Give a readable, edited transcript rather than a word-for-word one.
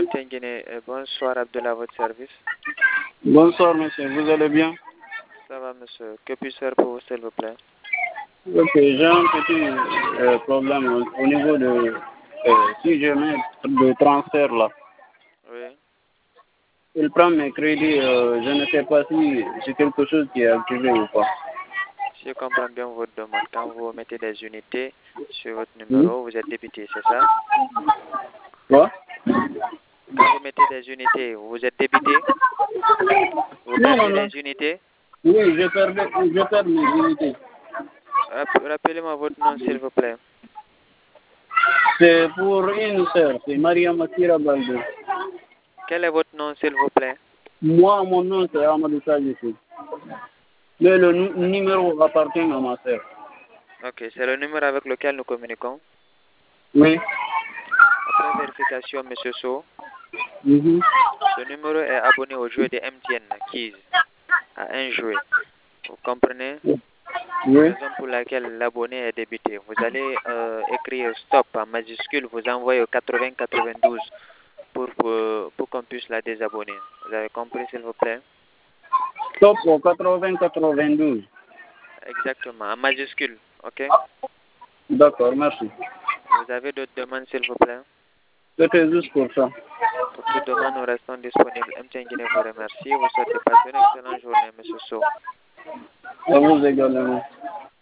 MTN Guinée, bonsoir Abdullah, à votre service. Bonsoir monsieur, vous allez bien? Ça va monsieur, que puis-je faire pour vous s'il vous plaît? Ok, j'ai un petit problème au niveau de si je mets le transfert là, Oui. il prend mes crédits, je ne sais pas si c'est quelque chose qui est activé ou pas. Si je comprends bien votre demande, quand vous mettez des unités sur votre numéro, vous êtes débité, c'est ça? Quoi? Quand vous mettez des unités, vous êtes débité? Vous Non, perdez non. des unités? Oui, je perds mes unités. Rappelez-moi votre nom s'il vous plaît. C'est pour une sœur, c'est Maria Makira Baldo. Quel est votre nom s'il vous plaît? Moi, mon nom c'est Amadou Sadissi. Mais le numéro appartient à ma sœur. Ok, c'est le numéro avec lequel nous communiquons. Oui. Après vérification, monsieur So, Mhm. ce numéro est abonné au jeu de MTN Keys, à un jouet. Vous comprenez? Oui. Raison pour laquelle l'abonné est débité. Vous allez écrire stop en majuscule, vous envoyez au 8092 pour qu'on puisse la désabonner. Vous avez compris s'il vous plaît? Stop au 80-92. Exactement, en majuscule, ok? D'accord, merci. Vous avez d'autres demandes s'il vous plaît? C'était juste pour ça. Pour toute demande, nous restons disponibles. MTN Guinée vous remercie. Vous souhaite de passer une excellente journée, monsieur So. À vous également.